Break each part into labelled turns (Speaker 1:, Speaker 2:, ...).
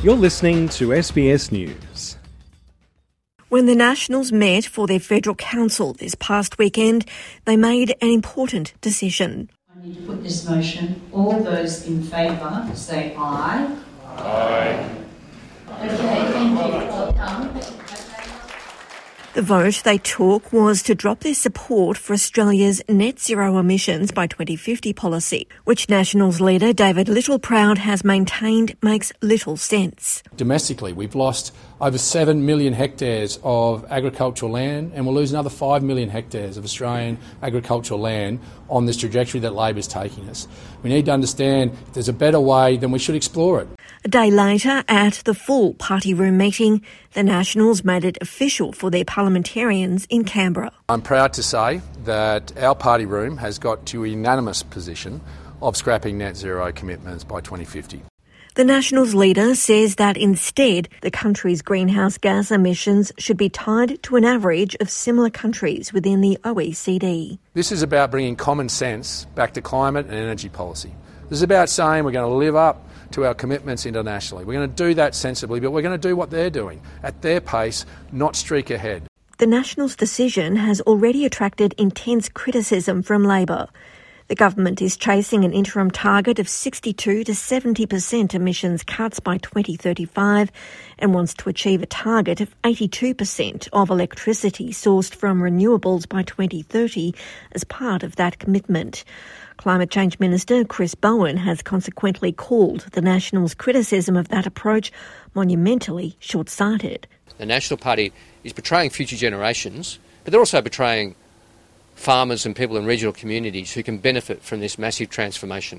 Speaker 1: You're listening to SBS News.
Speaker 2: When the Nationals met for their federal council this past weekend, they made an important decision.
Speaker 3: I need to put this motion. All those in favour say aye.
Speaker 4: Aye.
Speaker 3: Okay, thank you. Well done.
Speaker 2: The vote they took was to drop their support for Australia's net zero emissions by 2050 policy, which Nationals leader David Littleproud has maintained makes little sense.
Speaker 5: Domestically, we've lost over 7 million hectares of agricultural land, and we'll lose another 5 million hectares of Australian agricultural land on this trajectory that Labor's taking us. We need to understand if there's a better way, then we should explore it.
Speaker 2: A day later, at the full party room meeting, the Nationals made it official for their parliamentarians in Canberra.
Speaker 5: I'm proud to say that our party room has got to a unanimous position of scrapping net zero commitments by 2050.
Speaker 2: The Nationals leader says that instead, the country's greenhouse gas emissions should be tied to an average of similar countries within the OECD.
Speaker 5: This is about bringing common sense back to climate and energy policy. This is about saying we're going to live up to our commitments internationally. We're going to do that sensibly, but we're going to do what they're doing, at their pace, not streak ahead.
Speaker 2: The Nationals' decision has already attracted intense criticism from Labor. The government is chasing an interim target of 62 to 70% emissions cuts by 2035 and wants to achieve a target of 82% of electricity sourced from renewables by 2030 as part of that commitment. Climate Change Minister Chris Bowen has consequently called the Nationals' criticism of that approach monumentally short-sighted.
Speaker 6: The National Party is betraying future generations, but they're also betraying farmers and people in regional communities who can benefit from this massive transformation.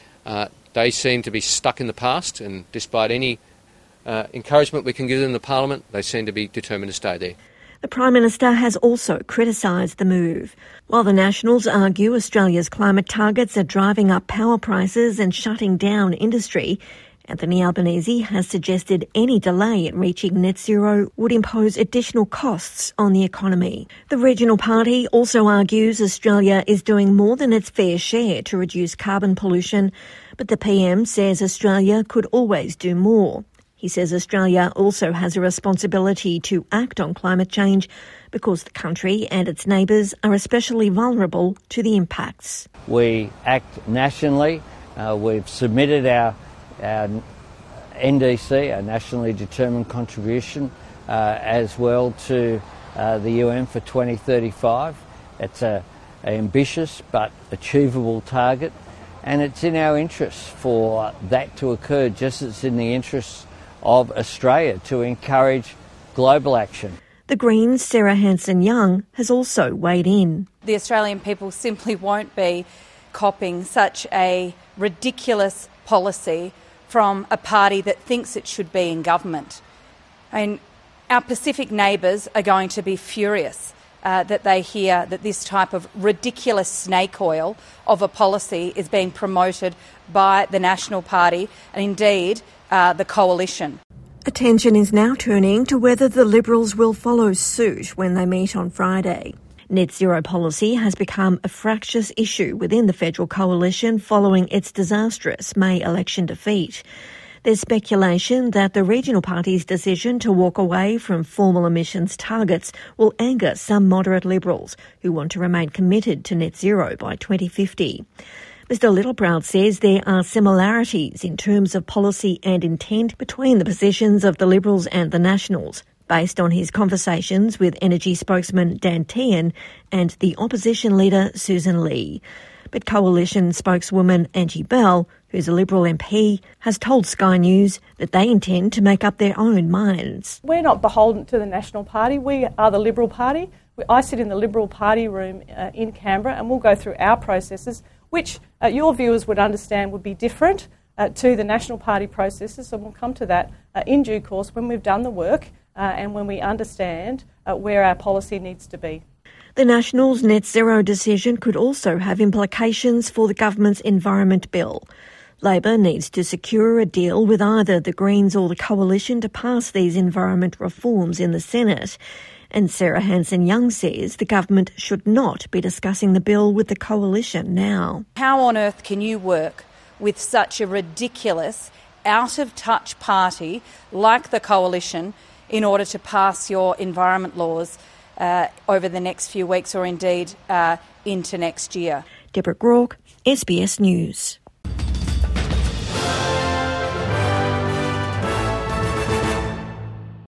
Speaker 6: They seem to be stuck in the past, and despite any encouragement we can give them in the Parliament, they seem to be determined to stay there.
Speaker 2: The Prime Minister has also criticised the move. While the Nationals argue Australia's climate targets are driving up power prices and shutting down industry, Anthony Albanese has suggested any delay in reaching net zero would impose additional costs on the economy. The regional party also argues Australia is doing more than its fair share to reduce carbon pollution, but the PM says Australia could always do more. He says Australia also has a responsibility to act on climate change because the country and its neighbours are especially vulnerable to the impacts.
Speaker 7: We act nationally. We've submitted our NDC, our nationally determined contribution, as well to the UN for 2035. It's an ambitious but achievable target, and it's in our interests for that to occur, just as it's in the interests of Australia to encourage global action.
Speaker 2: The Greens' Sarah Hanson-Young has also weighed in.
Speaker 8: The Australian people simply won't be copying such a ridiculous policy from a party that thinks it should be in government. And our Pacific neighbours are going to be furious that they hear that this type of ridiculous snake oil of a policy is being promoted by the National Party and indeed the Coalition.
Speaker 2: Attention is now turning to whether the Liberals will follow suit when they meet on Friday. Net zero policy has become a fractious issue within the federal coalition following its disastrous May election defeat. There's speculation that the regional party's decision to walk away from formal emissions targets will anger some moderate Liberals who want to remain committed to net zero by 2050. Mr Littleproud says there are similarities in terms of policy and intent between the positions of the Liberals and the Nationals, based on his conversations with energy spokesman Dan Tehan and the opposition leader Susan Lee. But Coalition spokeswoman Angie Bell, who's a Liberal MP, has told Sky News that they intend to make up their own minds.
Speaker 9: We're not beholden to the National Party. We are the Liberal Party. I sit in the Liberal Party room in Canberra, and we'll go through our processes, which your viewers would understand would be different to the National Party processes, and we'll come to that in due course when we've done the work and when we understand where our policy needs to be.
Speaker 2: The Nationals' net zero decision could also have implications for the government's Environment Bill. Labor needs to secure a deal with either the Greens or the Coalition to pass these environment reforms in the Senate. And Sarah Hanson-Young says the government should not be discussing the bill with the Coalition now.
Speaker 8: How on earth can you work with such a ridiculous out-of-touch party like the Coalition in order to pass your environment laws over the next few weeks or indeed into next year.
Speaker 2: Deborah Groarke, SBS News.